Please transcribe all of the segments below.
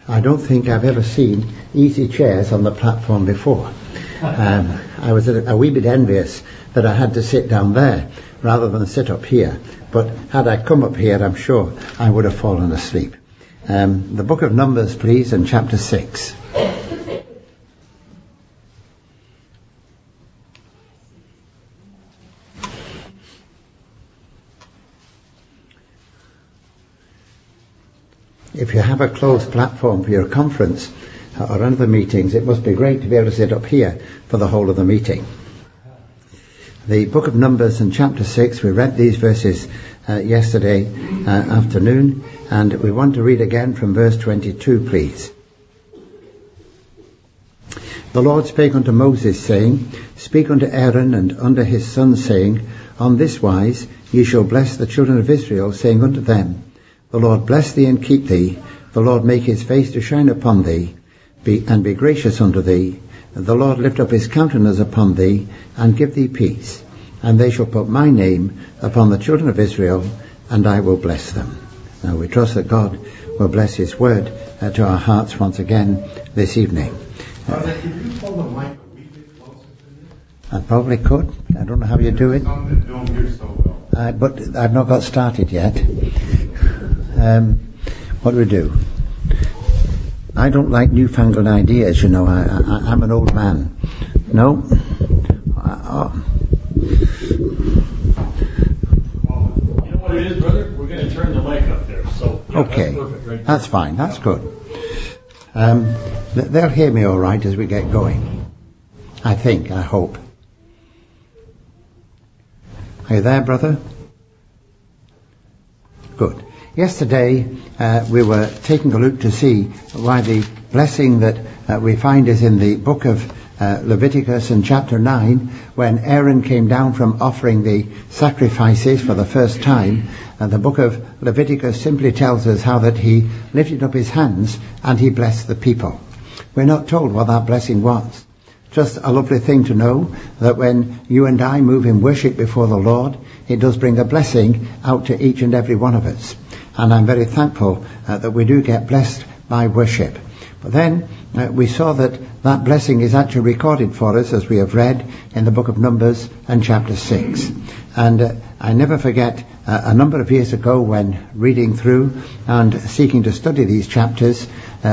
I don't think I've ever seen easy chairs on the platform before. I was a wee bit envious that I had to sit down there rather than sit up here. But had I come up here, I'm sure I would have fallen asleep. The book of Numbers, please, and chapter 6. If you have a closed platform for your conference or other meetings, it must be great to be able to sit up here for the whole of the meeting. The book of Numbers and chapter 6, we read these verses yesterday afternoon, and we want to read again from verse 22, please. The Lord spake unto Moses, saying, Speak unto Aaron and unto his sons, saying, On this wise ye shall bless the children of Israel, saying unto them, The Lord bless thee and keep thee. The Lord make his face to shine upon thee, and be gracious unto thee. The Lord lift up his countenance upon thee, and give thee peace. And they shall put my name upon the children of Israel, and I will bless them. Now we trust that God will bless his word to our hearts once again this evening. Could you pull the mic a wee bit closer to me? I probably could. I don't know how you do it. Some that don't hear so well. But I've not got started yet. What do we do? I don't like newfangled ideas, you know. I'm an old man. No? Well, you know what it is, brother? We're going to turn the mic up there. So yeah, okay. That's perfect right That's fine. That's good. They'll hear me all right as we get going. I think. I hope. Are you there, brother? Good. Yesterday, we were taking a look to see why the blessing that we find is in the book of Leviticus in chapter 9, when Aaron came down from offering the sacrifices for the first time. The book of Leviticus simply tells us how that he lifted up his hands and he blessed the people. We're not told what that blessing was. Just a lovely thing to know that when you and I move in worship before the Lord, it does bring a blessing out to each and every one of us. And I'm very thankful that we do get blessed by worship. But then we saw that blessing is actually recorded for us, as we have read in the book of Numbers and chapter 6. And I never forget a number of years ago when reading through and seeking to study these chapters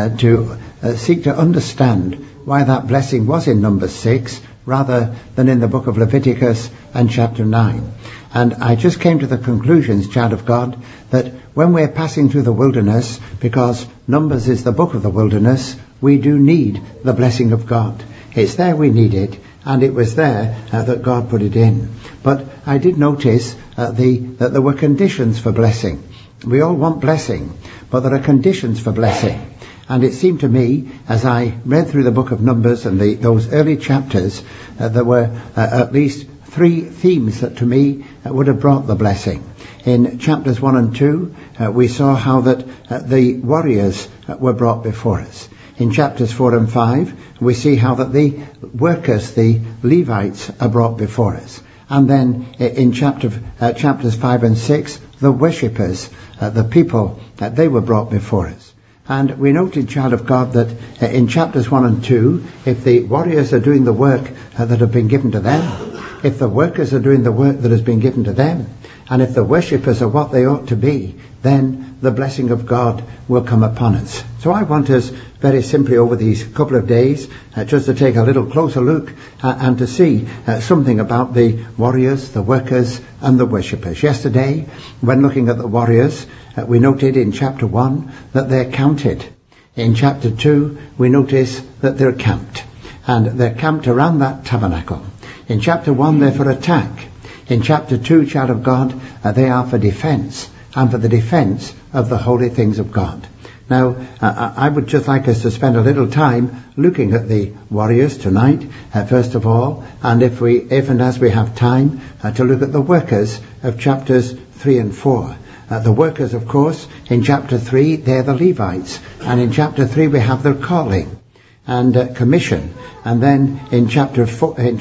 to seek to understand why that blessing was in Numbers 6 rather than in the book of Leviticus and chapter 9. And I just came to the conclusions, child of God, that when we're passing through the wilderness, because Numbers is the book of the wilderness, we do need the blessing of God. It's there we need it, and it was there that God put it in. But I did notice that there were conditions for blessing. We all want blessing, but there are conditions for blessing. And it seemed to me, as I read through the book of Numbers and those early chapters, there were at least three themes that to me would have brought the blessing. In chapters 1 and 2, we saw how that the warriors were brought before us. In chapters 4 and 5, we see how that the workers, the Levites, are brought before us. And then in chapters 5 and 6, the worshippers, the people, they were brought before us. And we noted, child of God, that in chapters 1 and 2, if the warriors are doing the work that have been given to them, if the workers are doing the work that has been given to them, and if the worshippers are what they ought to be, then the blessing of God will come upon us. So I want us very simply over these couple of days just to take a little closer look and to see something about the warriors, the workers and the worshippers. Yesterday, when looking at the warriors, we noted in chapter 1 that they're counted. In chapter 2, we notice that they're camped. And they're camped around that tabernacle. In chapter 1, they're for attack. In chapter 2, child of God, they are for defense, and for the defense of the holy things of God. Now, I would just like us to spend a little time looking at the warriors tonight, first of all, and if and as we have time, to look at the workers of chapters 3 and 4. The workers, of course, in chapter 3, they're the Levites, and in chapter 3 we have their calling and commission, and then in chapter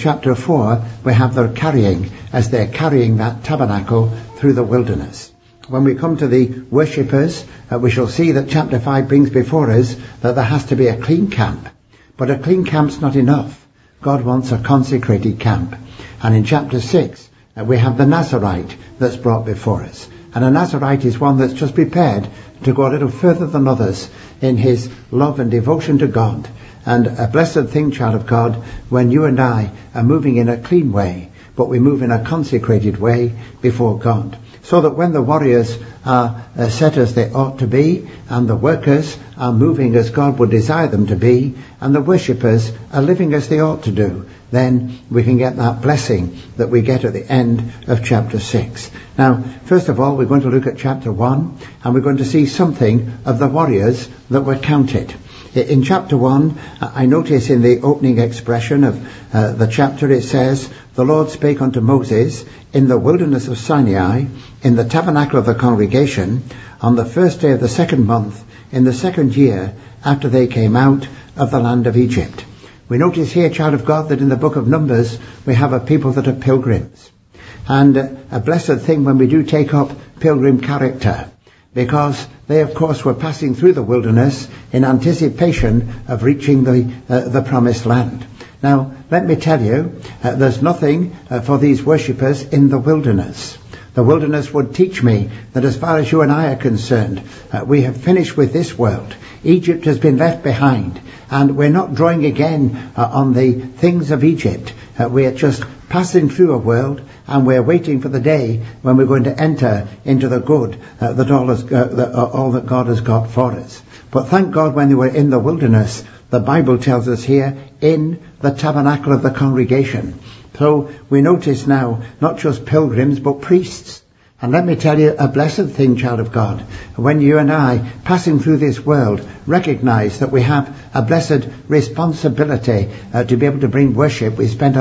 4 we have their carrying, as they're carrying that tabernacle through the wilderness. when we come to the worshippers, we shall see that chapter 5 brings before us that there has to be a clean camp. But a clean camp's not enough. God wants a consecrated camp. And in chapter 6, we have the Nazarite that's brought before us. And a Nazarite is one that's just prepared to go a little further than others in his love and devotion to God. And a blessed thing, child of God, when you and I are moving in a clean way, but we move in a consecrated way before God. So that when the warriors are set as they ought to be, and the workers are moving as God would desire them to be, and the worshippers are living as they ought to do, then we can get that blessing that we get at the end of chapter 6. Now, first of all, we're going to look at chapter 1, and we're going to see something of the warriors that were counted. In chapter 1, I notice in the opening expression of the chapter, it says, "The Lord spake unto Moses in the wilderness of Sinai, in the tabernacle of the congregation, on the first day of the second month, in the second year, after they came out of the land of Egypt." We notice here, child of God, that in the book of Numbers, we have a people that are pilgrims. And a blessed thing when we do take up pilgrim character, because they, of course, were passing through the wilderness in anticipation of reaching the promised land. Now, let me tell you, there's nothing for these worshippers in the wilderness. The wilderness would teach me that as far as you and I are concerned, we have finished with this world. Egypt has been left behind, and we're not drawing again on the things of Egypt. We are just passing through a world, and we're waiting for the day when we're going to enter into the good that all that God has got for us. But thank God, when they were in the wilderness, the Bible tells us here, in the tabernacle of the congregation. So we notice now not just pilgrims but priests. And let me tell you a blessed thing, child of God, when you and I, passing through this world, recognize that we have a blessed responsibility to be able to bring worship. We spent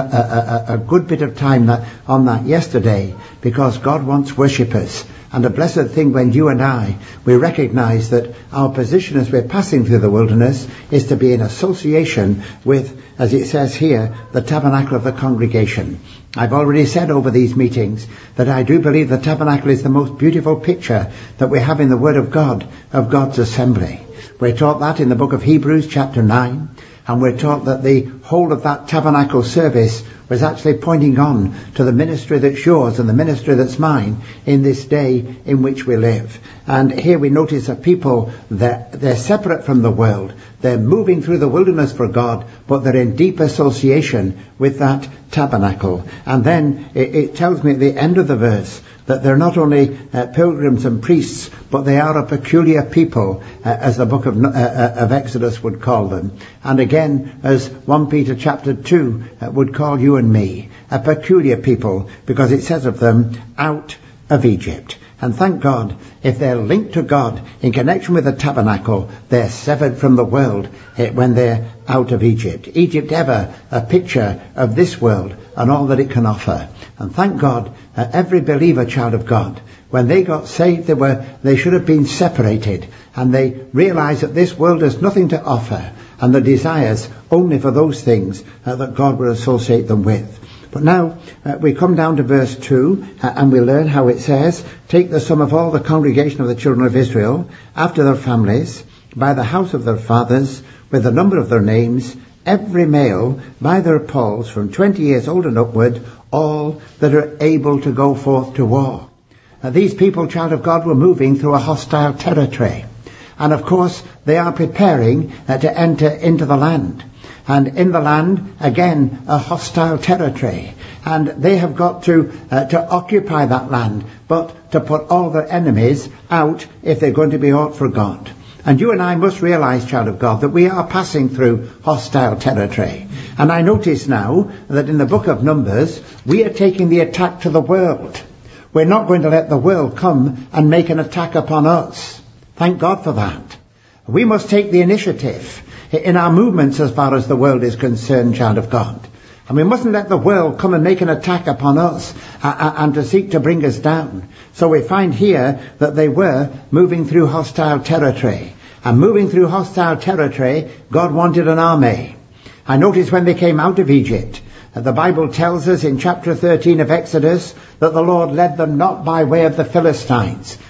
a good bit of time on that yesterday, because God wants worshippers. And a blessed thing when you and I, we recognize that our position as we're passing through the wilderness is to be in association with, as it says here, the tabernacle of the congregation. I've already said over these meetings that I do believe the tabernacle is the most beautiful picture that we have in the Word of God, of God's assembly. We're taught that in the book of Hebrews chapter 9, and we're taught that the whole of that tabernacle service was actually pointing on to the ministry that's yours and the ministry that's mine in this day in which we live. And here we notice a people that they're separate from the world. They're moving through the wilderness for God, but they're in deep association with that tabernacle. And then it tells me at the end of the verse that they're not only pilgrims and priests, but they are a peculiar people, as the book of Exodus would call them. And again, as 1 Peter chapter 2 would call you and me, a peculiar people, because it says of them, out of Egypt. And thank God, if they're linked to God in connection with the tabernacle, they're severed from the world when they're out of Egypt. Egypt ever a picture of this world and all that it can offer. And thank God, every believer, child of God, when they got saved, they should have been separated, and they realized that this world has nothing to offer, and the desires only for those things that God will associate them with. But now we come down to verse 2, and we learn how it says, "Take the sum of all the congregation of the children of Israel, after their families, by the house of their fathers, with the number of their names, every male by their polls from 20 years old and upward, all that are able to go forth to war." These people, child of God, were moving through a hostile territory. And of course, they are preparing to enter into the land. And in the land, again, a hostile territory. And they have got to occupy that land, but to put all their enemies out if they're going to be out for God. And you and I must realize, child of God, that we are passing through hostile territory. And I notice now that in the book of Numbers, we are taking the attack to the world. We're not going to let the world come and make an attack upon us. Thank God for that. We must take the initiative in our movements as far as the world is concerned, child of God. And we mustn't let the world come and make an attack upon us and to seek to bring us down. So we find here that they were moving through hostile territory. And moving through hostile territory, God wanted an army. I notice when they came out of Egypt, the Bible tells us in chapter 13 of Exodus that the Lord led them not by way of the Philistines,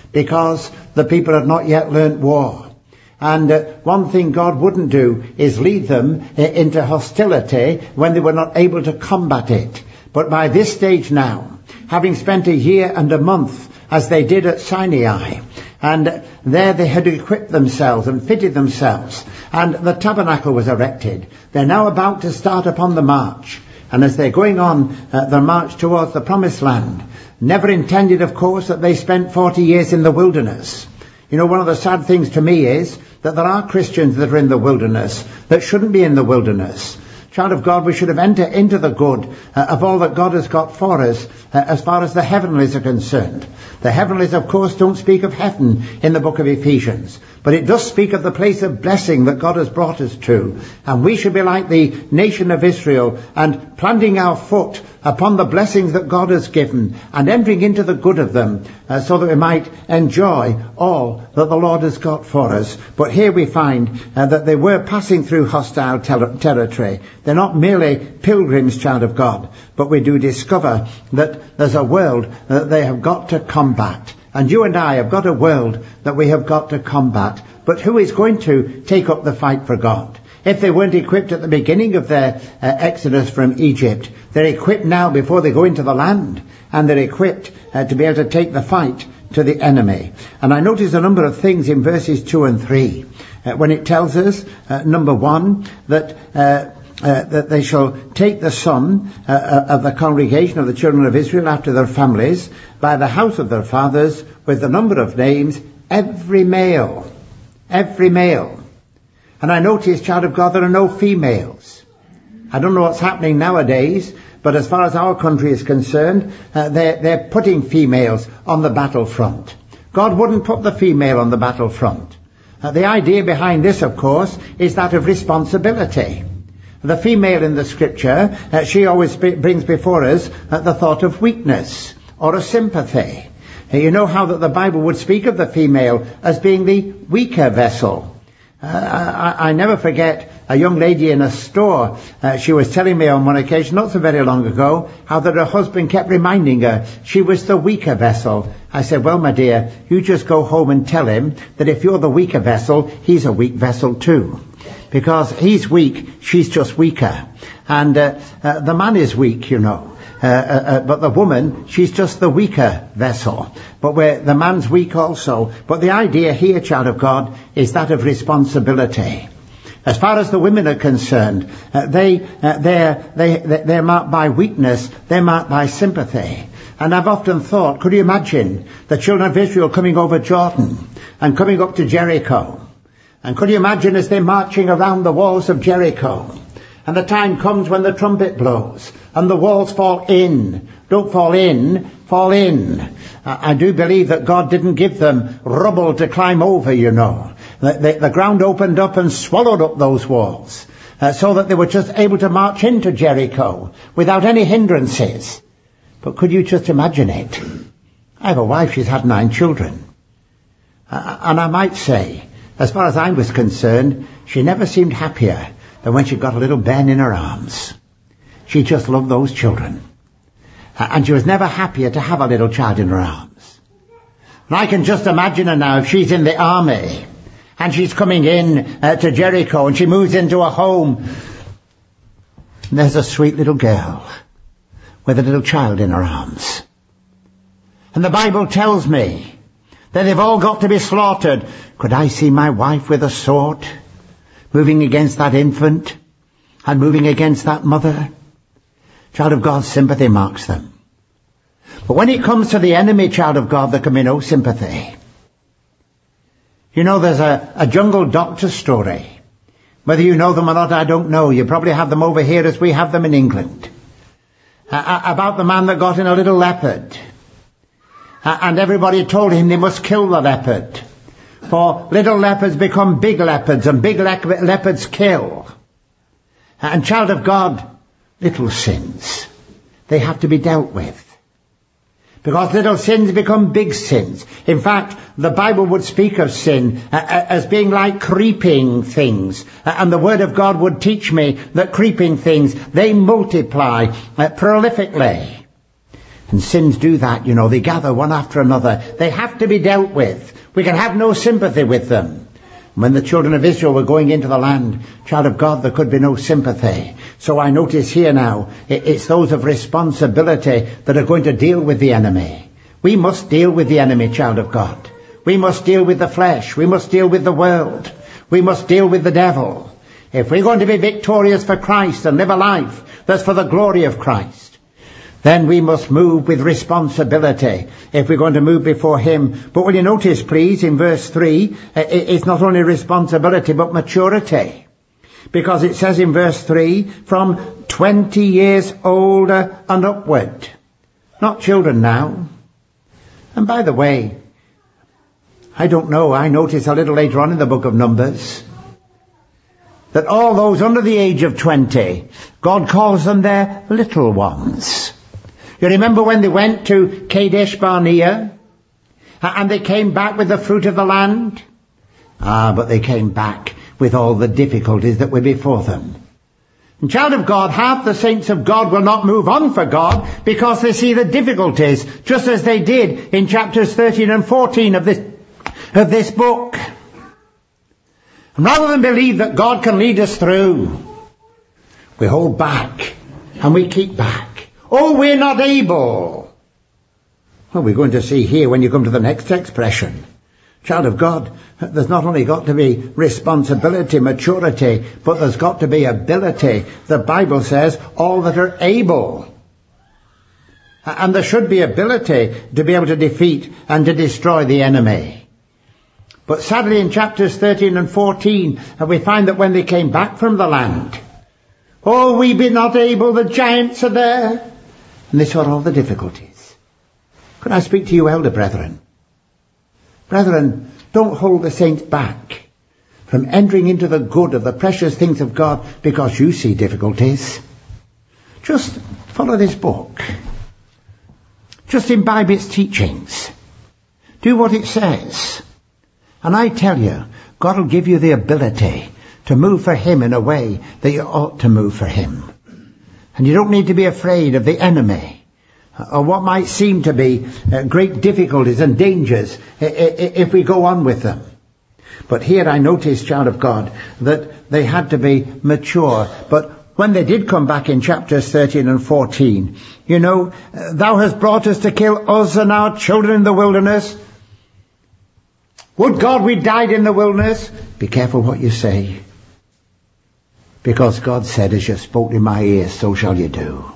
because the people had not yet learnt war. And one thing God wouldn't do is lead them into hostility when they were not able to combat it. But by this stage now, having spent a year and a month, as they did at Sinai, and there they had equipped themselves and fitted themselves, and the tabernacle was erected, they're now about to start upon the march. And as they're going on the march towards the promised land, never intended, of course, that they spent 40 years in the wilderness. You know, one of the sad things to me is that there are Christians that are in the wilderness that shouldn't be in the wilderness. Child of God, we should have entered into the good of all that God has got for us as far as the heavenlies are concerned. The heavenlies, of course, don't speak of heaven in the book of Ephesians, but it does speak of the place of blessing that God has brought us to. And we should be like the nation of Israel and planting our foot upon the blessings that God has given and entering into the good of them so that we might enjoy all that the Lord has got for us. But here we find that they were passing through hostile territory. They're not merely pilgrims, child of God, but we do discover that there's a world that they have got to combat. And you and I have got a world that we have got to combat. But who is going to take up the fight for God? If they weren't equipped at the beginning of their exodus from Egypt, they're equipped now before they go into the land. And they're equipped to be able to take the fight to the enemy. And I notice a number of things in verses 2 and 3. When it tells us, number 1, that they shall take the sum of the congregation of the children of Israel after their families, by the house of their fathers, with the number of names, every male. Every male. And I notice, child of God, there are no females. I don't know what's happening nowadays, but as far as our country is concerned, they're putting females on the battlefront. God wouldn't put the female on the battlefront. The idea behind this, of course, is that of responsibility. The female in the scripture, she always brings before us the thought of weakness or of sympathy. You know how that the Bible would speak of the female as being the weaker vessel. I never forget a young lady in a store. She was telling me on one occasion, not so very long ago, how that her husband kept reminding her she was the weaker vessel. I said, well, my dear, you just go home and tell him that if you're the weaker vessel, he's a weak vessel too. Because he's weak, she's just weaker. And the man is weak, you know. But the woman, she's just the weaker vessel. But where the man's weak also. But the idea here, child of God, is that of responsibility. As far as the women are concerned, they're marked by weakness. They're marked by sympathy. And I've often thought, could you imagine the children of Israel coming over Jordan and coming up to Jericho? And could you imagine as they're marching around the walls of Jericho? And the time comes when the trumpet blows and the walls fall in. Don't fall in, fall in. I do believe that God didn't give them rubble to climb over, you know. The ground opened up and swallowed up those walls so that they were just able to march into Jericho without any hindrances. But could you just imagine it? I have a wife, she's had 9 children. And I might say, as far as I was concerned, she never seemed happier than when she got a little Ben in her arms. She just loved those children. And she was never happier to have a little child in her arms. And I can just imagine her now if she's in the army and she's coming in to Jericho and she moves into a home. And there's a sweet little girl with a little child in her arms. And the Bible tells me that they've all got to be slaughtered. Could I see my wife with a sword moving against that infant and moving against that mother? Child of God, sympathy marks them. But when it comes to the enemy, child of God, there can be no sympathy. You know, there's a jungle doctor story. Whether you know them or not, I don't know. You probably have them over here as we have them in England. About the man that got in a little leopard. And everybody told him they must kill the leopard. For little leopards become big leopards and big leopards kill. And child of God, little sins, they have to be dealt with. Because little sins become big sins. In fact, the Bible would speak of sin as being like creeping things. And the Word of God would teach me that creeping things, they multiply prolifically. And sins do that, you know. They gather one after another. They have to be dealt with. We can have no sympathy with them. When the children of Israel were going into the land, child of God, there could be no sympathy. So I notice here now, it's those of responsibility that are going to deal with the enemy. We must deal with the enemy, child of God. We must deal with the flesh. We must deal with the world. We must deal with the devil. If we're going to be victorious for Christ and live a life that's for the glory of Christ, then we must move with responsibility if we're going to move before him. But will you notice, please, in verse 3, it's not only responsibility but maturity. Because it says in verse 3, from 20 years older and upward. Not children now. And by the way, I don't know, I notice a little later on in the book of Numbers that all those under the age of 20, God calls them their little ones. You remember when they went to Kadesh Barnea and they came back with the fruit of the land? But they came back with all the difficulties that were before them. And child of God, half the saints of God will not move on for God because they see the difficulties, just as they did in chapters 13 and 14 of this book. And rather than believe that God can lead us through, we hold back and we keep back. Oh, we're not able. Well, we're going to see here when you come to the next expression. Child of God, there's not only got to be responsibility, maturity, but there's got to be ability. The Bible says all that are able. And there should be ability to be able to defeat and to destroy the enemy. But sadly in chapters 13 and 14, we find that when they came back from the land, oh, we be not able, the giants are there. And they saw all the difficulties. Could I speak to you, elder brethren? Brethren, don't hold the saints back from entering into the good of the precious things of God because you see difficulties. Just follow this book. Just imbibe its teachings. Do what it says. And I tell you, God will give you the ability to move for him in a way that you ought to move for him. And you don't need to be afraid of the enemy or what might seem to be great difficulties and dangers if we go on with them. But here I notice, child of God, that they had to be mature. But when they did come back in chapters 13 and 14, you know, thou hast brought us to kill us and our children in the wilderness. Would God we died in the wilderness? Be careful what you say. Because God said, as you spoke in my ears, so shall you do.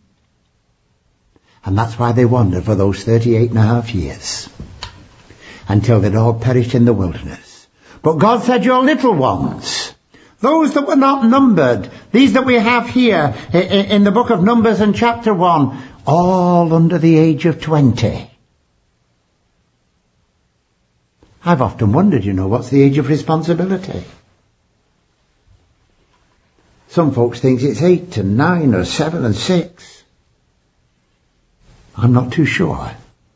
And that's why they wandered for those 38 and a half years. Until they'd all perished in the wilderness. But God said, your little ones, those that were not numbered, these that we have here in the book of Numbers in chapter 1, all under the age of 20. I've often wondered, you know, what's the age of responsibility? Some folks think it's 8 and 9 or 7 and 6. I'm not too sure.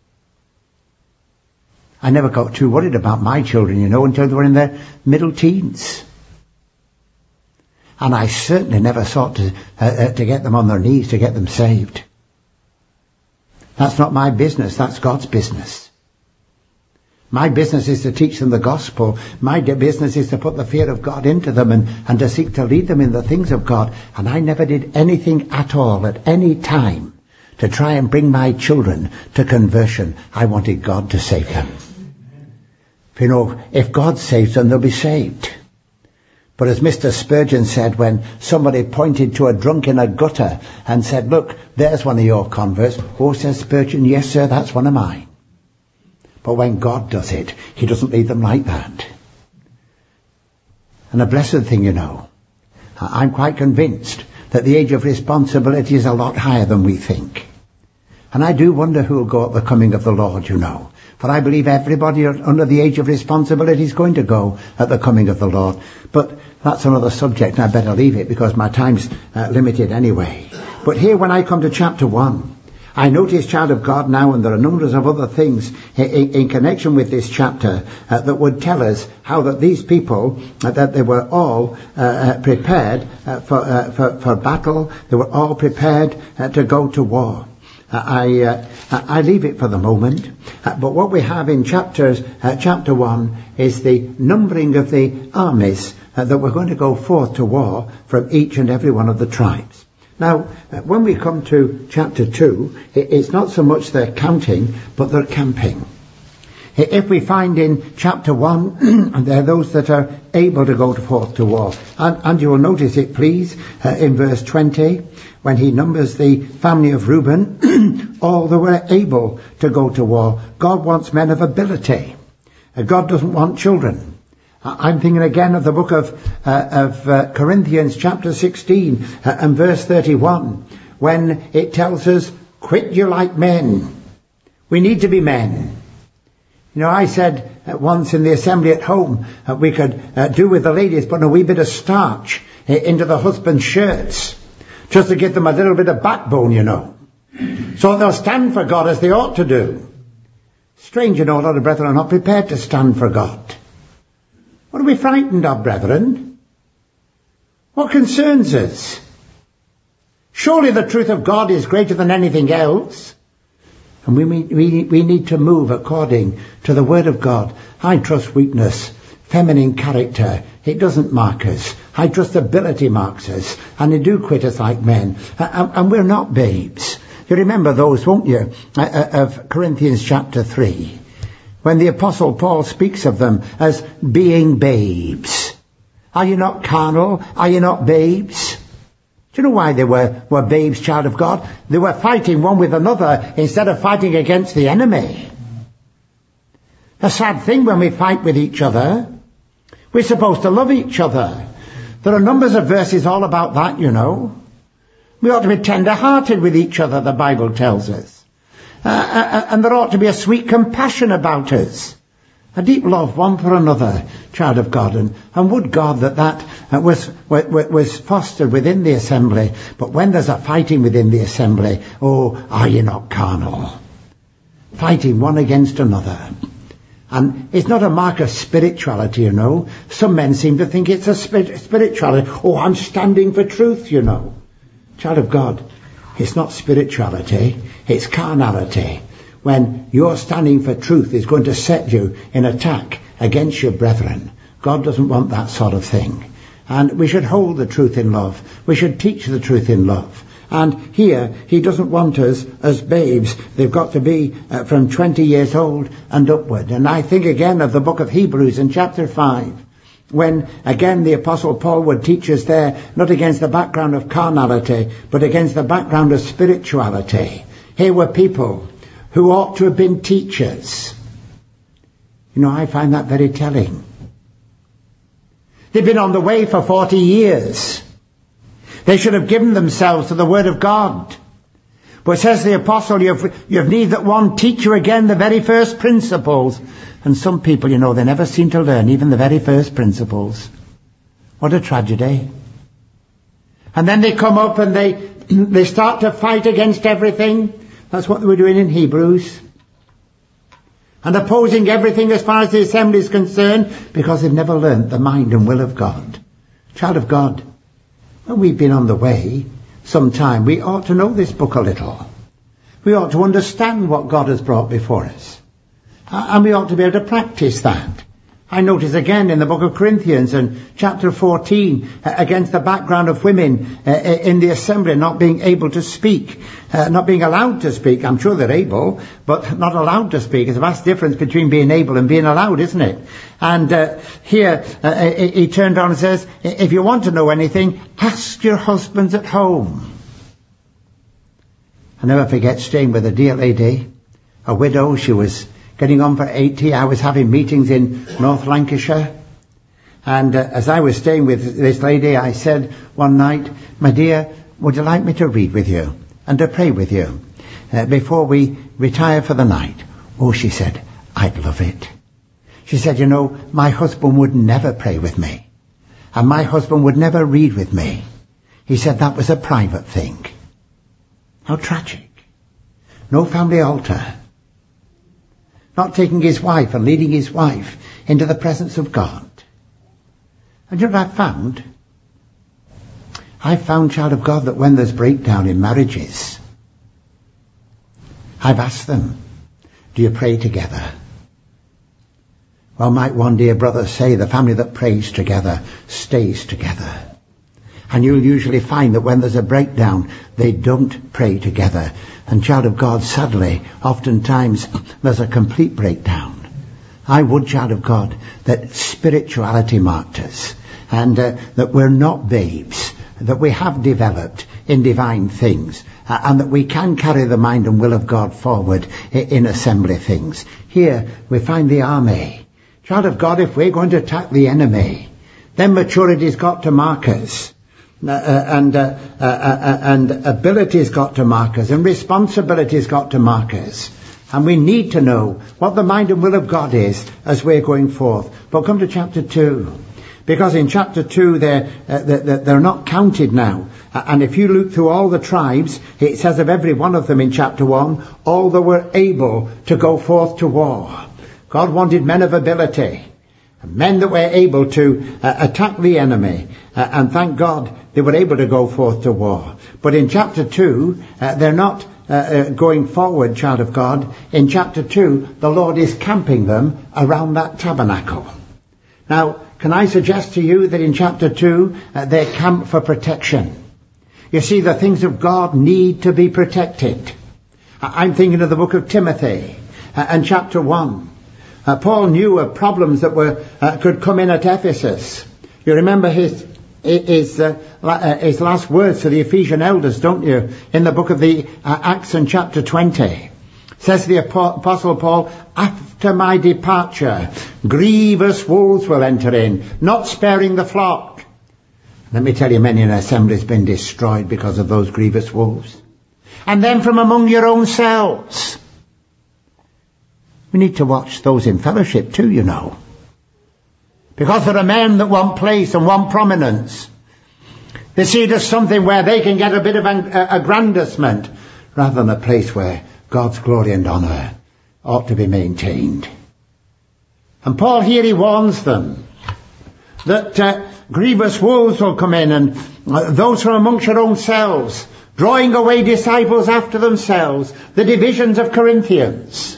I never got too worried about my children, you know, until they were in their middle teens. And I certainly never sought to get them on their knees to get them saved. That's not my business, that's God's business. My business is to teach them the gospel. My business is to put the fear of God into them and to seek to lead them in the things of God. And I never did anything at all at any time to try and bring my children to conversion. I wanted God to save them. You know, if God saves them, they'll be saved. But as Mr. Spurgeon said when somebody pointed to a drunk in a gutter and said, look, there's one of your converts. Oh, says Spurgeon, yes, sir, that's one of mine. But when God does it, he doesn't leave them like that. And a blessed thing, you know, I'm quite convinced that the age of responsibility is a lot higher than we think. And I do wonder who will go at the coming of the Lord, you know. For I believe everybody under the age of responsibility is going to go at the coming of the Lord. But that's another subject, and I better leave it because my time's limited anyway. But here when I come to chapter 1, I notice, child of God, now, and there are numbers of other things in connection with this chapter that would tell us how that these people, that they were all prepared for battle. They were all prepared to go to war. I leave it for the moment. But what we have in chapter 1 is the numbering of the armies that were going to go forth to war from each and every one of the tribes. Now, when we come to chapter 2, it's not so much their counting, but their camping. If we find in chapter 1, there are those that are able to go forth to war. And you will notice it, please, in verse 20, when he numbers the family of Reuben, all that were able to go to war. God wants men of ability. God doesn't want children. I'm thinking again of the book of Corinthians chapter 16 and verse 31, when it tells us, quit you like men. We need to be men. You know, I said once in the assembly at home, we could do with the ladies putting a wee bit of starch into the husband's shirts, just to give them a little bit of backbone, you know, so they'll stand for God as they ought to do. Strange, you know, a lot of brethren are not prepared to stand for God. What are we frightened of, brethren? What concerns us? Surely the truth of God is greater than anything else. And we need to move according to the Word of God. High trust weakness, feminine character, it doesn't mark us. High trust ability marks us. And they do quit us like men. And we're not babes. You remember those, won't you, of Corinthians chapter 3, when the Apostle Paul speaks of them as being babes. Are you not carnal? Are you not babes? Do you know why they were babes, child of God? They were fighting one with another instead of fighting against the enemy. A sad thing when we fight with each other. We're supposed to love each other. There are numbers of verses all about that, you know. We ought to be tender-hearted with each other, the Bible tells us. And there ought to be a sweet compassion about us. A deep love one for another, child of God. And would God that was fostered within the assembly. But when there's a fighting within the assembly, oh, are you not carnal? Fighting one against another. And it's not a mark of spirituality, you know. Some men seem to think it's a spirituality. Oh, I'm standing for truth, you know. Child of God, it's not spirituality, it's carnality. When your standing for truth is going to set you in attack against your brethren. God doesn't want that sort of thing. And we should hold the truth in love. We should teach the truth in love. And here, he doesn't want us as babes. They've got to be from 20 years old and upward. And I think again of the book of Hebrews in chapter 5, when again the Apostle Paul would teach us there, not against the background of carnality, but against the background of spirituality. Here were people who ought to have been teachers. You know, I find that very telling. They've been on the way for 40 years. They should have given themselves to the Word of God. But says the Apostle, you have need that one teach you again the very first principles. And some people, you know, they never seem to learn even the very first principles. What a tragedy. And then they come up and they start to fight against everything. That's what they were doing in Hebrews. And opposing everything as far as the assembly is concerned, because they've never learnt the mind and will of God. Child of God, when we've been on the way some time, we ought to know this book a little. We ought to understand what God has brought before us. And we ought to be able to practice that. I notice again in the book of Corinthians and chapter 14, against the background of women in the assembly not being able to speak, not being allowed to speak. I'm sure they're able, but not allowed to speak. There's a vast difference between being able and being allowed, isn't it? And here he turned on and says, if you want to know anything, ask your husbands at home. I'll never forget staying with a dear lady, a widow. She was getting on for 80. I was having meetings in North Lancashire. And as I was staying with this lady, I said one night, my dear, would you like me to read with you and to pray with you before we retire for the night? Oh, she said, I'd love it. She said, you know, my husband would never pray with me. And my husband would never read with me. He said that was a private thing. How tragic. No family altar. Not taking his wife and leading his wife into the presence of God. And you know what I found, child of God, that when there's breakdown in marriages, I've asked them, do you pray together? Well, might one dear brother say, the family that prays together stays together. And you'll usually find that when there's a breakdown, they don't pray together. And child of God, sadly, oftentimes there's a complete breakdown. I would, child of God, that spirituality marked us, and that we're not babes, that we have developed in divine things, and that we can carry the mind and will of God forward in assembly things. Here we find the army. Child of God, if we're going to attack the enemy, then maturity's got to mark us. And ability's got to mark us, and responsibility's got to mark us. And we need to know what the mind and will of God is as we're going forth. But come to chapter 2. Because in chapter 2 they're not counted now. And if you look through all the tribes, it says of every one of them in chapter 1, all that were able to go forth to war. God wanted men of ability. Men that were able to attack the enemy. And thank God they were able to go forth to war. But in chapter 2, they're not going forward, child of God. In chapter 2, the Lord is camping them around that tabernacle. Now, can I suggest to you that in chapter 2, they're camped for protection? You see, the things of God need to be protected. I'm thinking of the book of Timothy and chapter 1. Paul knew of problems that could come in at Ephesus. You remember his last words to the Ephesian elders, don't you? In the book of the Acts in chapter 20. Says the Apostle Paul, after my departure, grievous wolves will enter in, not sparing the flock. Let me tell you, many an assembly has been destroyed because of those grievous wolves. And then from among your own selves. We need to watch those in fellowship too, you know. Because there are men that want place and want prominence. They see it as something where they can get a bit of aggrandizement, rather than a place where God's glory and honour ought to be maintained. And Paul here, he warns them that grievous wolves will come in, and those from amongst your own selves, drawing away disciples after themselves, the divisions of Corinthians.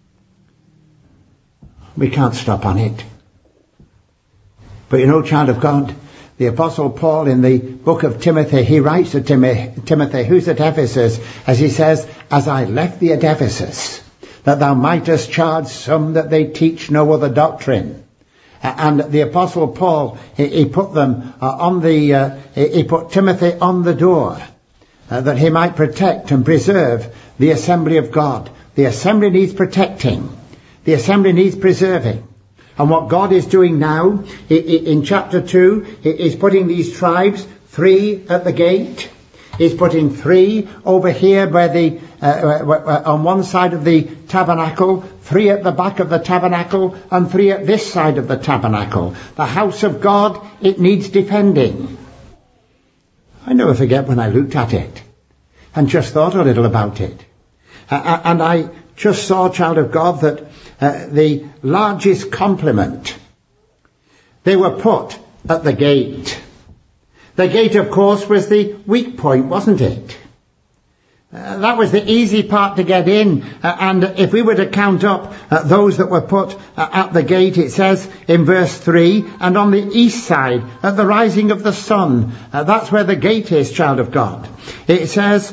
We can't stop on it. But you know, child of God, the Apostle Paul in the book of Timothy, he writes to Timothy, who's at Ephesus, as he says, as I left thee at Ephesus, that thou mightest charge some that they teach no other doctrine. And the Apostle Paul, he put them he put Timothy on the door, that he might protect and preserve the assembly of God. The assembly needs protecting. The assembly needs preserving. And what God is doing now, in chapter 2, is putting these tribes, 3 at the gate. He's putting 3 over here where on one side of the tabernacle, 3 at the back of the tabernacle, and 3 at this side of the tabernacle. The house of God, it needs defending. I never forget when I looked at it and just thought a little about it. And I just saw, child of God, that the largest complement, they were put at the gate. The gate, of course, was the weak point, wasn't it? That was the easy part to get in. And if we were to count up those that were put at the gate, it says in verse 3, and on the east side, at the rising of the sun, that's where the gate is, child of God. It says,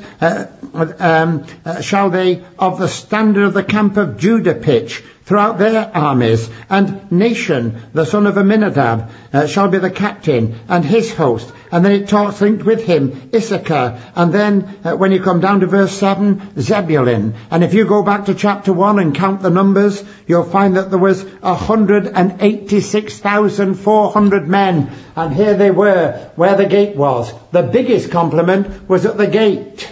shall they of the standard of the camp of Judah pitch throughout their armies, and Nation, the son of Amminadab, shall be the captain, and his host. And then it talks linked with him, Issachar. And then when you come down to verse 7, Zebulun. And if you go back to chapter 1 and count the numbers, you'll find that there was 186,400 men. And here they were, where the gate was. The biggest complement was at the gate.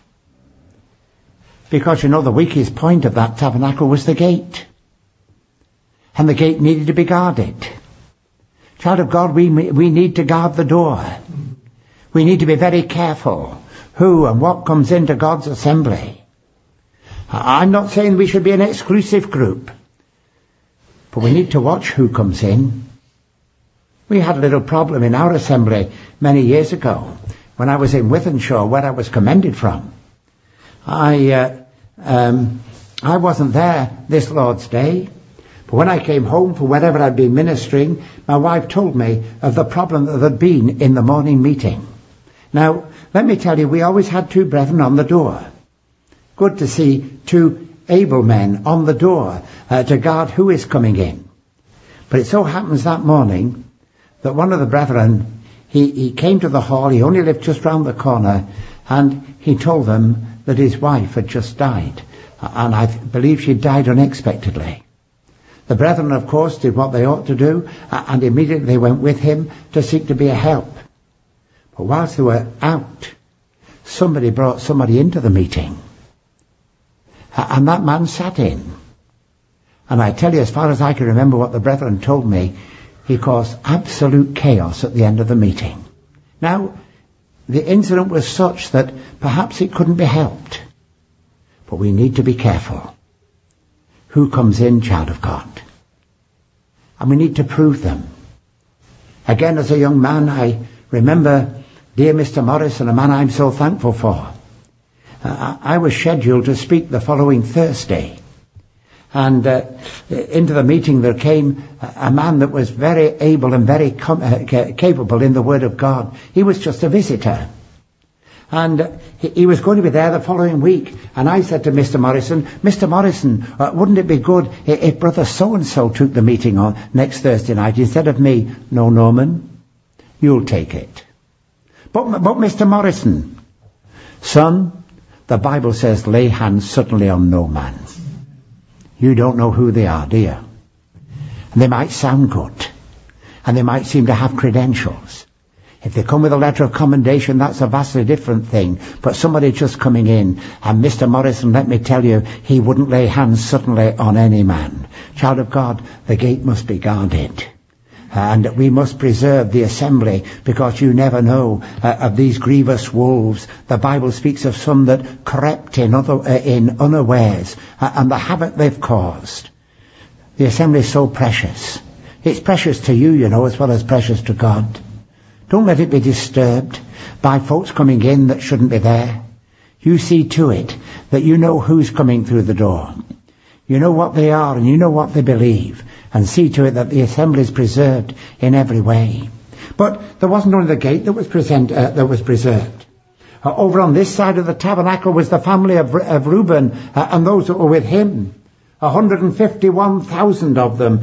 Because, you know, the weakest point of that tabernacle was the gate. And the gate needed to be guarded. Child of God, we need to guard the door. We need to be very careful who and what comes into God's assembly. I'm not saying we should be an exclusive group, but we need to watch who comes in. We had a little problem in our assembly many years ago when I was in Wythenshawe, where I was commended from. I I wasn't there this Lord's Day, but when I came home from wherever I'd been ministering, my wife told me of the problem that had been in the morning meeting. Now, let me tell you, we always had two brethren on the door. Good to see two able men on the door to guard who is coming in. But it so happens that morning that one of the brethren, he came to the hall, he only lived just round the corner, and he told them that his wife had just died. And I believe she died unexpectedly. The brethren, of course, did what they ought to do, and immediately they went with him to seek to be a help. But whilst they were out, somebody brought somebody into the meeting. And that man sat in. And I tell you, as far as I can remember what the brethren told me, he caused absolute chaos at the end of the meeting. Now, the incident was such that perhaps it couldn't be helped. But we need to be careful. Who comes in, child of God? And we need to prove them. Again, as a young man, I remember dear Mr. Morrison, a man I'm so thankful for. I was scheduled to speak the following Thursday. And into the meeting there came a man that was very able and very capable in the Word of God. He was just a visitor. And he was going to be there the following week. And I said to Mr. Morrison, wouldn't it be good if Brother So-and-so took the meeting on next Thursday night instead of me? No, Norman, you'll take it. But Mr. Morrison, son, the Bible says, lay hands suddenly on no man. You don't know who they are, do you? And they might sound good. And they might seem to have credentials. If they come with a letter of commendation, that's a vastly different thing. But somebody just coming in, and Mr. Morrison, let me tell you, he wouldn't lay hands suddenly on any man. Child of God, the gate must be guarded. And we must preserve the assembly, because you never know of these grievous wolves. The Bible speaks of some that crept in unawares, and the havoc they've caused. The assembly is so precious. It's precious to you, you know, as well as precious to God. Don't let it be disturbed by folks coming in that shouldn't be there. You see to it that you know who's coming through the door. You know what they are and you know what they believe. And see to it that the assembly is preserved in every way. But there wasn't only the gate that was preserved. Over on this side of the tabernacle was the family of Reuben and those that were with him. 151,000 of them,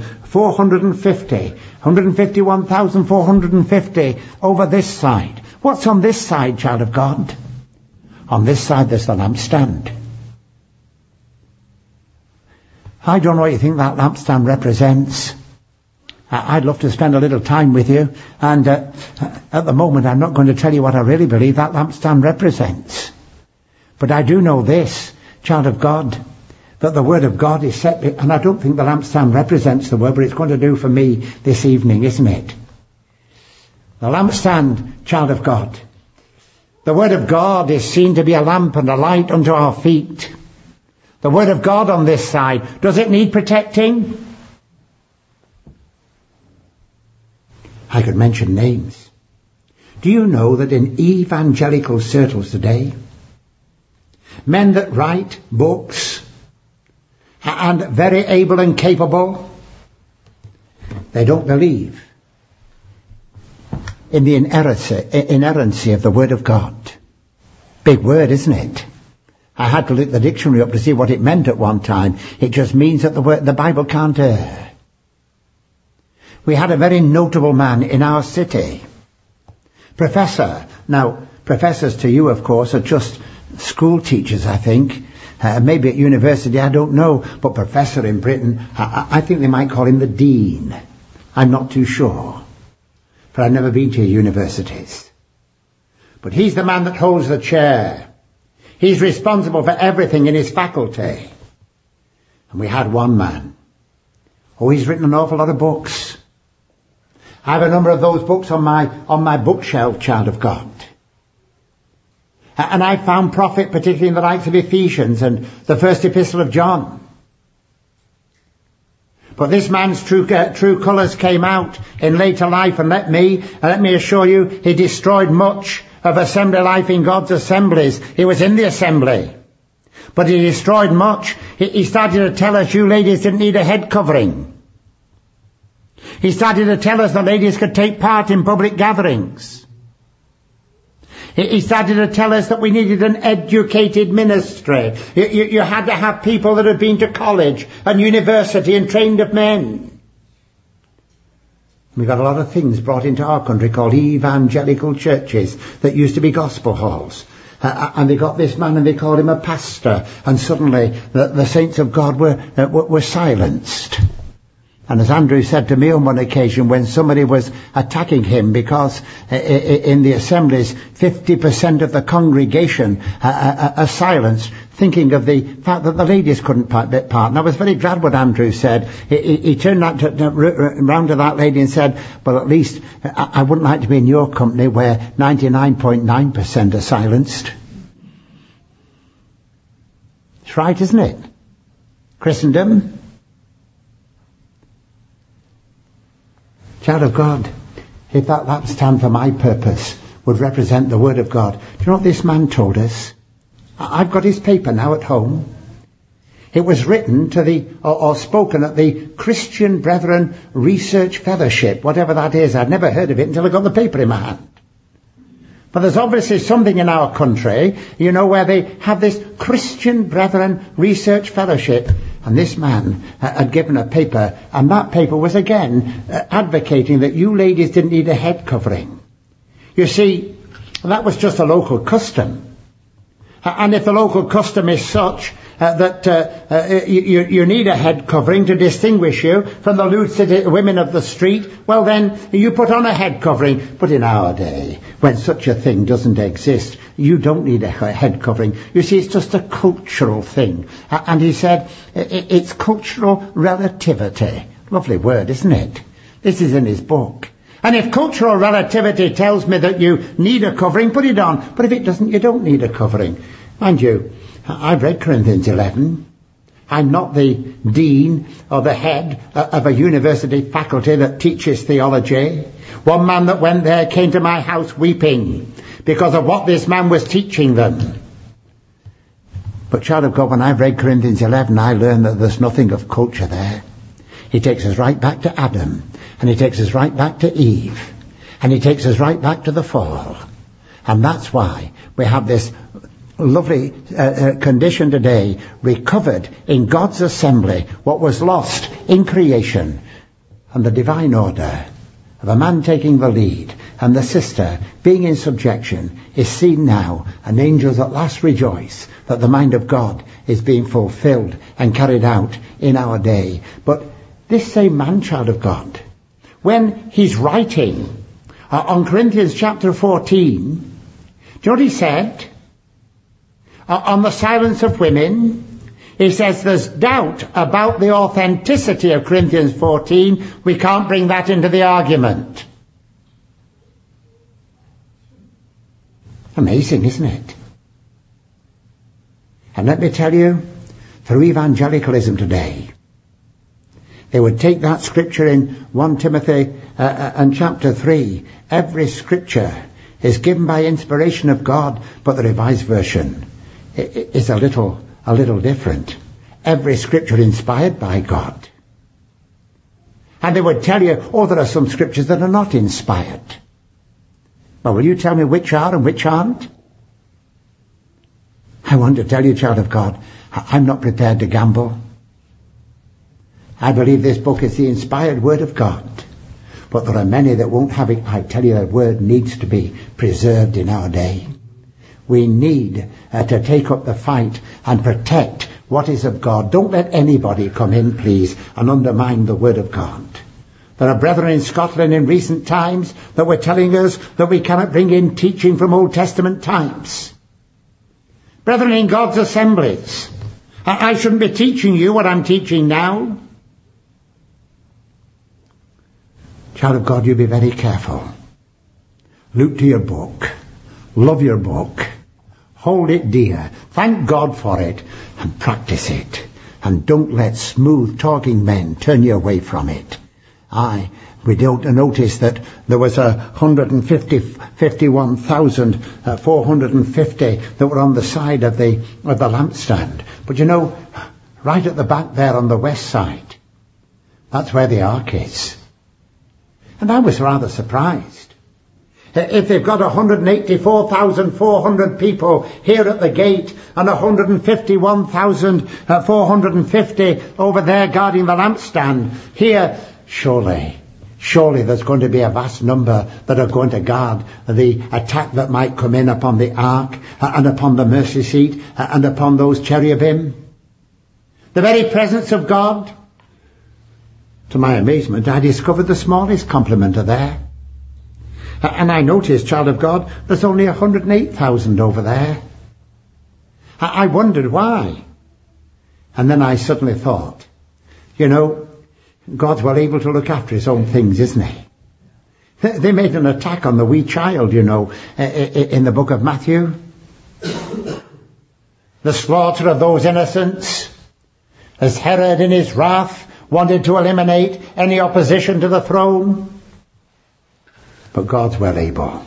151,450 over this side. What's on this side, child of God? On this side there's the lampstand. I don't know what you think that lampstand represents. I'd love to spend a little time with you, and at the moment I'm not going to tell you what I really believe that lampstand represents. But I do know this, child of God, that the Word of God is set, and I don't think the lampstand represents the Word, but it's going to do for me this evening, isn't it? The lampstand, child of God. The Word of God is seen to be a lamp and a light unto our feet. The Word of God on this side, does it need protecting? I could mention names. Do you know that in evangelical circles today, men that write books and very able and capable, they don't believe in the inerrancy of the Word of God. Big word, isn't it? I had to look the dictionary up to see what it meant at one time. It just means that the Bible can't err. We had a very notable man in our city, professor. Now, professors to you, of course, are just school teachers, I think. Maybe at university, I don't know. But professor in Britain, I think they might call him the dean. I'm not too sure. For I've never been to universities. But he's the man that holds the chair. He's responsible for everything in his faculty. And we had one man. Oh, he's written an awful lot of books. I have a number of those books on my bookshelf, child of God. And I found profit, particularly in the likes of Ephesians and the first epistle of John. But this man's true colours came out in later life, and let me assure you, he destroyed much of assembly life in God's assemblies. He was in the assembly. But he destroyed much. He started to tell us you ladies didn't need a head covering. He started to tell us the ladies could take part in public gatherings. He started to tell us that we needed an educated ministry. You had to have people that had been to college and university and trained up men. We got a lot of things brought into our country called evangelical churches that used to be gospel halls. And they got this man and they called him a pastor. And suddenly the saints of God were silenced. And as Andrew said to me on one occasion when somebody was attacking him because in the assemblies 50% of the congregation are silenced, thinking of the fact that the ladies couldn't take part. And I was very glad what Andrew said. He turned round to that lady and said, well, at least I wouldn't like to be in your company where 99.9% are silenced. It's right, isn't it? Christendom. Child of God, if that lampstand for my purpose would represent the Word of God. Do you know what this man told us? I've got his paper now at home. It was written to or spoken at the Christian Brethren Research Fellowship, whatever that is. I'd never heard of it until I got the paper in my hand. But there's obviously something in our country, where they have this Christian Brethren Research Fellowship. And this man had given a paper, and that paper was again advocating that you ladies didn't need a head covering. You see, that was just a local custom. And if the local custom is such that you need a head covering to distinguish you from the lewd women of the street, well then you put on a head covering. But in our day, when such a thing doesn't exist, you don't need a head covering. You see, it's just a cultural thing. And he said, it's cultural relativity. Lovely word, isn't it? This is in his book. And if cultural relativity tells me that you need a covering, put it on. But if it doesn't, you don't need a covering. Mind you, I've read Corinthians 11. I'm not the dean or the head of a university faculty that teaches theology. One man that went there came to my house weeping because of what this man was teaching them. But child of God, when I've read Corinthians 11, I learned that there's nothing of culture there. He takes us right back to Adam, and he takes us right back to Eve, and he takes us right back to the fall. And that's why we have this lovely condition today, recovered in God's assembly, what was lost in creation, and the divine order of a man taking the lead and the sister being in subjection is seen now, and angels at last rejoice that the mind of God is being fulfilled and carried out in our day. But this same man, child of God, when he's writing on Corinthians chapter 14, do you know what he said? On the silence of women, he says there's doubt about the authenticity of Corinthians 14. We can't bring that into the argument. Amazing, isn't it? And let me tell you, through evangelicalism today, they would take that scripture in 1 Timothy and chapter 3. Every scripture is given by inspiration of God, but the Revised Version is a little different. Every scripture inspired by God. And they would tell you, there are some scriptures that are not inspired. Well, will you tell me which are and which aren't? I want to tell you, child of God, I'm not prepared to gamble. I believe this book is the inspired word of God. But there are many that won't have it. I tell you, that word needs to be preserved in our day. We need to take up the fight and protect what is of God. Don't let anybody come in, please, and undermine the word of God. There are brethren in Scotland in recent times that were telling us that we cannot bring in teaching from Old Testament times. Brethren in God's assemblies, I shouldn't be teaching you what I'm teaching now. Child of God, you be very careful. Look to your book. Love your book. Hold it dear. Thank God for it. And practice it. And don't let smooth talking men turn you away from it. We don't notice that there was 51,450 that were on the side of the lampstand. But you know, right at the back there on the west side, that's where the ark is. And I was rather surprised. If they've got 184,400 people here at the gate and 151,450 over there guarding the lampstand, here, surely there's going to be a vast number that are going to guard the attack that might come in upon the ark and upon the mercy seat and upon those cherubim. The very presence of God. To my amazement, I discovered the smallest complement are there. And I noticed, child of God, there's only 108,000 over there. I wondered why. And then I suddenly thought, you know, God's well able to look after his own things, isn't he? They made an attack on the wee child, you know, in the book of Matthew. The slaughter of those innocents, as Herod in his wrath wanted to eliminate any opposition to the throne. But God's well able.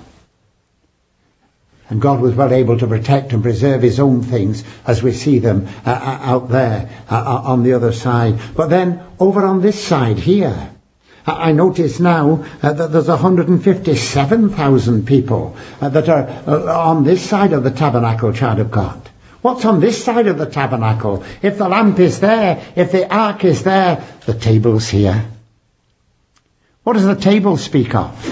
And God was well able to protect and preserve his own things as we see them out there on the other side. But then over on this side here, I notice now that there's 157,000 people that are on this side of the tabernacle, child of God. What's on this side of the tabernacle? If the lamp is there, if the ark is there, the table's here. What does the table speak of?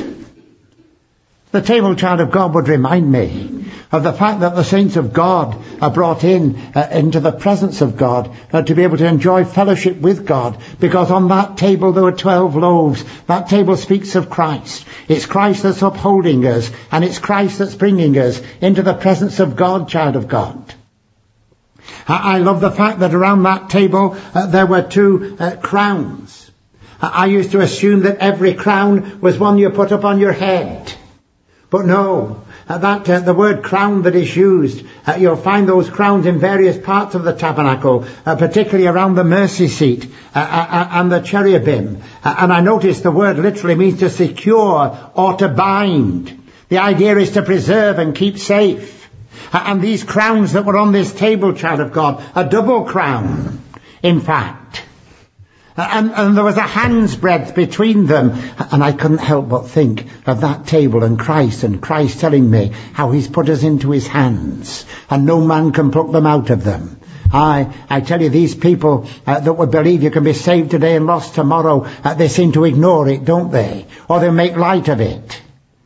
The table, child of God, would remind me of the fact that the saints of God are brought into the presence of God to be able to enjoy fellowship with God, because on that table there were 12 loaves. That table speaks of Christ. It's Christ that's upholding us, and it's Christ that's bringing us into the presence of God, child of God. I love the fact that around that table there were 2 crowns. I used to assume that every crown was one you put up on your head. But no, the word crown that is used, you'll find those crowns in various parts of the tabernacle, particularly around the mercy seat and the cherubim. And I noticed the word literally means to secure or to bind. The idea is to preserve and keep safe. And these crowns that were on this table, child of God, a double crown, in fact. And there was a hand's breadth between them. And I couldn't help but think of that table and Christ telling me how he's put us into his hands, and no man can pluck them out of them. I tell you, these people that would believe you can be saved today and lost tomorrow, they seem to ignore it, don't they? Or they make light of it.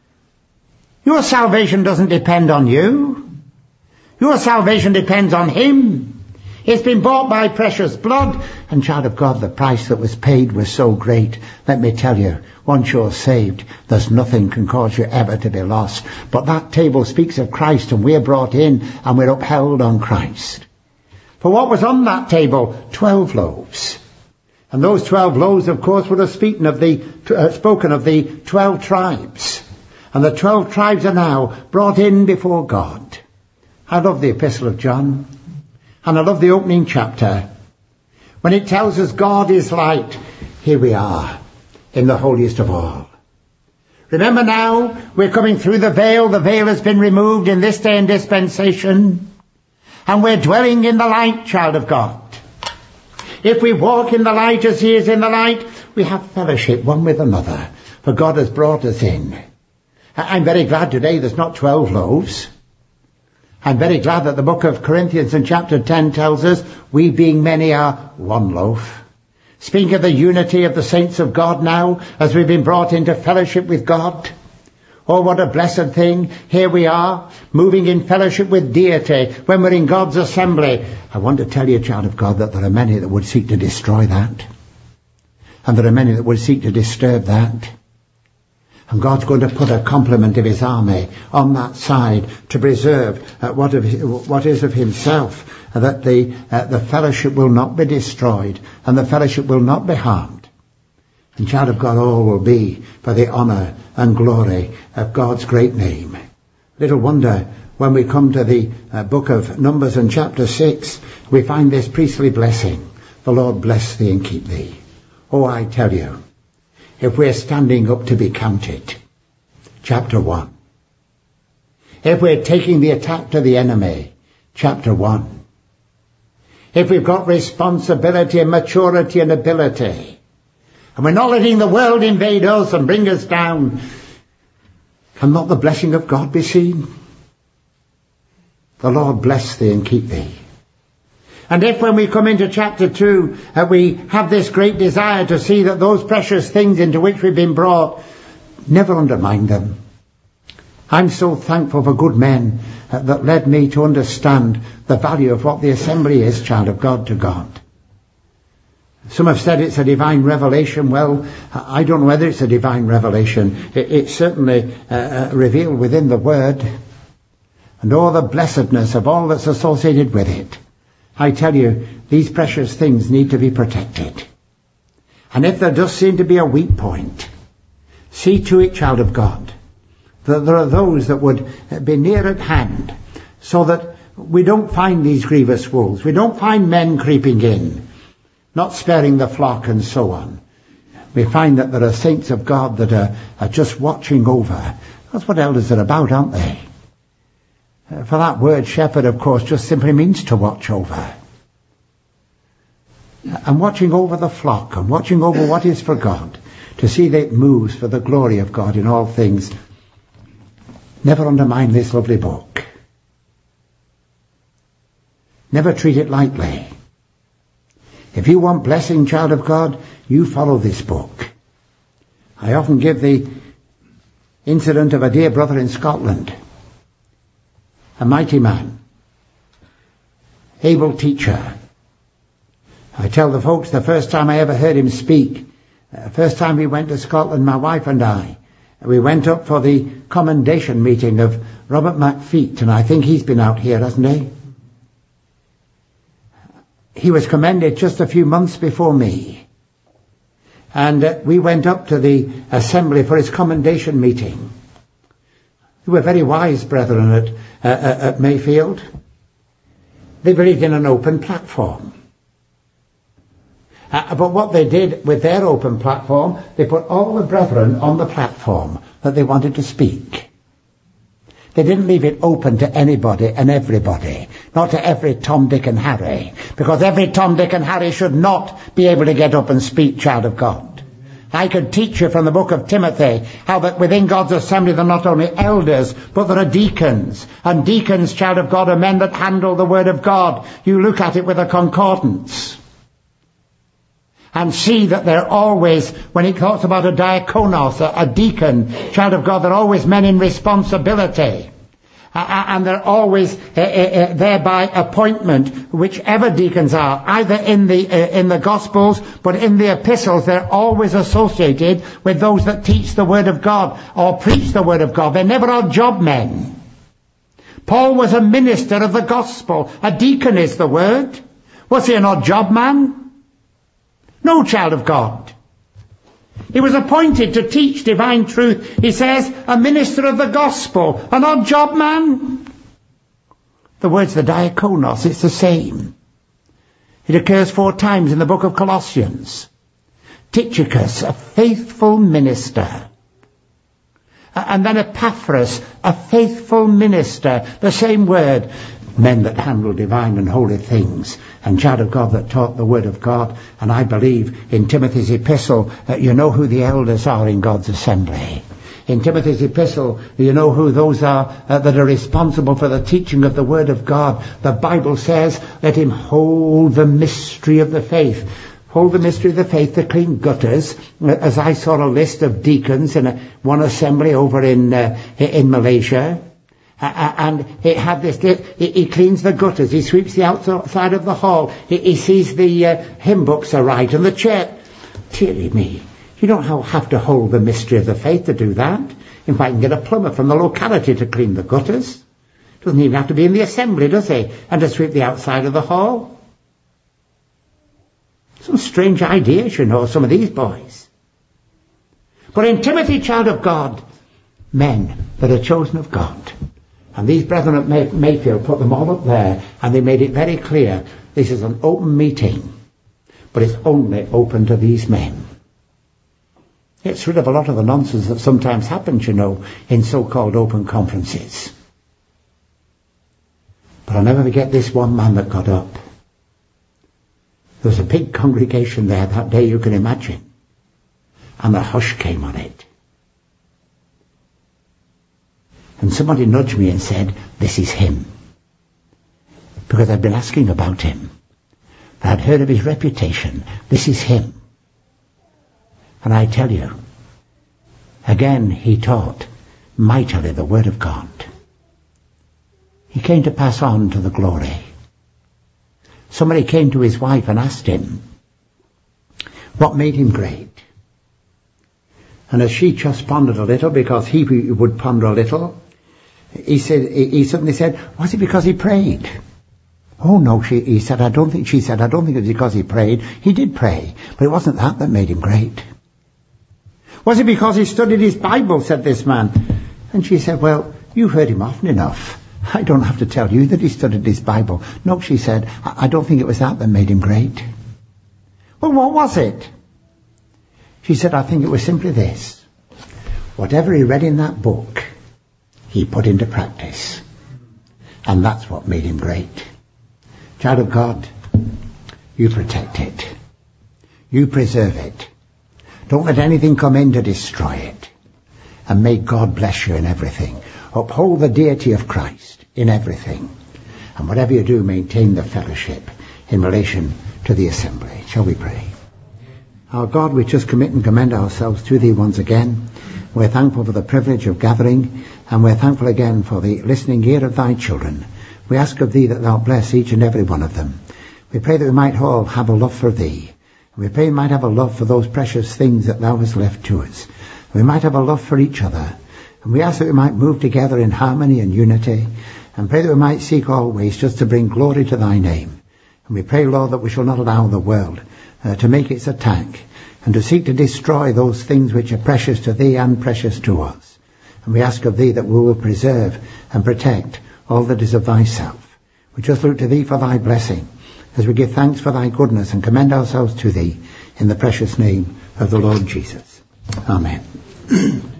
Your salvation doesn't depend on you. Your salvation depends on him. It's been bought by precious blood. And child of God, the price that was paid was so great. Let me tell you, once you're saved, there's nothing can cause you ever to be lost. But that table speaks of Christ, and we're brought in and we're upheld on Christ. For what was on that table? 12 loaves. And those 12 loaves, of course, would have spoken of the 12 tribes. And the 12 tribes are now brought in before God. I love the Epistle of John. And I love the opening chapter. When it tells us God is light, here we are in the holiest of all. Remember now, we're coming through the veil. The veil has been removed in this day and dispensation. And we're dwelling in the light, child of God. If we walk in the light as he is in the light, we have fellowship one with another. For God has brought us in. I'm very glad today there's not 12 loaves. I'm very glad that the book of Corinthians in chapter 10 tells us, we being many are one loaf. Speaking of the unity of the saints of God now, as we've been brought into fellowship with God. Oh, what a blessed thing. Here we are, moving in fellowship with deity when we're in God's assembly. I want to tell you, child of God, that there are many that would seek to destroy that. And there are many that would seek to disturb that. And God's going to put a complement of his army on that side to preserve what is of himself, that the fellowship will not be destroyed and the fellowship will not be harmed. And child of God, all will be for the honour and glory of God's great name. Little wonder when we come to the book of Numbers in chapter 6, we find this priestly blessing. The Lord bless thee and keep thee. Oh, I tell you, if we're standing up to be counted. Chapter 1. If we're taking the attack to the enemy. Chapter 1. If we've got responsibility and maturity and ability, and we're not letting the world invade us and bring us down, can not the blessing of God be seen? The Lord bless thee and keep thee. And if when we come into chapter 2, we have this great desire to see that those precious things into which we've been brought, never undermine them. I'm so thankful for good men that led me to understand the value of what the assembly is, child of God, to God. Some have said it's a divine revelation. Well, I don't know whether it's a divine revelation. It's certainly revealed within the Word, and all the blessedness of all that's associated with it. I tell you, these precious things need to be protected. And if there does seem to be a weak point, see to it, child of God, that there are those that would be near at hand, so that we don't find these grievous wolves. We don't find men creeping in, not sparing the flock and so on. We find that there are saints of God that are just watching over. That's what elders are about, aren't they? For that word shepherd, of course, just simply means to watch over. And watching over the flock and watching over what is for God, to see that it moves for the glory of God in all things. Never undermine this lovely book. Never treat it lightly. If you want blessing, child of God, you follow this book. I often give the incident of a dear brother in Scotland, a mighty man, able teacher. I tell the folks the first time I ever heard him speak, first time we went to Scotland, my wife and I, we went up for the commendation meeting of Robert McFeet, and I think he's been out here, hasn't he? He was commended just a few months before me. And we went up to the assembly for his commendation meeting. They were very wise brethren at Mayfield. They believed in an open platform. But what they did with their open platform, they put all the brethren on the platform that they wanted to speak. They didn't leave it open to anybody and everybody, not to every Tom, Dick and Harry, because every Tom, Dick and Harry should not be able to get up and speak, child of God. I could teach you from the book of Timothy how that within God's assembly there are not only elders, but there are deacons. And deacons, child of God, are men that handle the word of God. You look at it with a concordance and see that they're always, when it talks about a diakonos, a deacon, child of God, they're always men in responsibility. And they're always there by appointment, whichever deacons are, either in the Gospels, but in the epistles, they're always associated with those that teach the Word of God or preach the Word of God. They never are job men. Paul was a minister of the gospel. A deacon is the word. Was he an odd job man? No, child of God. He was appointed to teach divine truth. He says, a minister of the gospel, an odd job man. The word's the diakonos, it's the same. It occurs 4 times in the book of Colossians. Tychicus, a faithful minister. And then Epaphras, a faithful minister. The same word. Men that handle divine and holy things, and child of God that taught the word of God. And I believe in Timothy's epistle, you know who the elders are in God's assembly. In Timothy's epistle, you know who those are that are responsible for the teaching of the word of God. The Bible says, let him hold the mystery of the faith. Hold the mystery of the faith, the clean gutters. As I saw a list of deacons in one assembly over in Malaysia. And it had this, he cleans the gutters, he sweeps the outside of the hall, he sees the hymn books are right, and the chair. Dearie me, you don't have to hold the mystery of the faith to do that. In fact, you can get a plumber from the locality to clean the gutters. Doesn't even have to be in the assembly, does he? And to sweep the outside of the hall. Some strange ideas, you know, some of these boys. But in Timothy, child of God, men that are chosen of God. And these brethren at Mayfield put them all up there, and they made it very clear, this is an open meeting, but it's only open to these men. Gets rid of a lot of the nonsense that sometimes happens, in so-called open conferences. But I'll never forget this one man that got up. There was a big congregation there that day, you can imagine. And a hush came on it. And somebody nudged me and said, "This is him." Because I'd been asking about him. I'd heard of his reputation. This is him. And I tell you, again he taught mightily the Word of God. He came to pass on to the glory. Somebody came to his wife and asked him, what made him great? And as she just pondered a little, because he would ponder a little, he suddenly said, was it because he prayed? Oh no, she said, I don't think it was because he prayed. He did pray, but it wasn't that made him great. Was it because he studied his Bible, said this man. And she said, well, you've heard him often enough. I don't have to tell you that he studied his Bible. No, she said, I don't think it was that made him great. Well, what was it? She said, I think it was simply this. Whatever he read in that book, he put into practice. And that's what made him great. Child of God, you protect it. You preserve it. Don't let anything come in to destroy it. And may God bless you in everything. Uphold the deity of Christ in everything. And whatever you do, maintain the fellowship in relation to the assembly. Shall we pray? Our God, we just commit and commend ourselves to Thee once again. We're thankful for the privilege of gathering, and we're thankful again for the listening ear of Thy children. We ask of Thee that Thou bless each and every one of them. We pray that we might all have a love for Thee. We pray we might have a love for those precious things that Thou hast left to us. We might have a love for each other. And we ask that we might move together in harmony and unity, and pray that we might seek always just to bring glory to Thy name. And we pray, Lord, that we shall not allow the world to make its attack and to seek to destroy those things which are precious to Thee and precious to us. And we ask of Thee that we will preserve and protect all that is of Thyself. We just look to Thee for Thy blessing as we give thanks for Thy goodness and commend ourselves to Thee in the precious name of the Lord Jesus. Amen.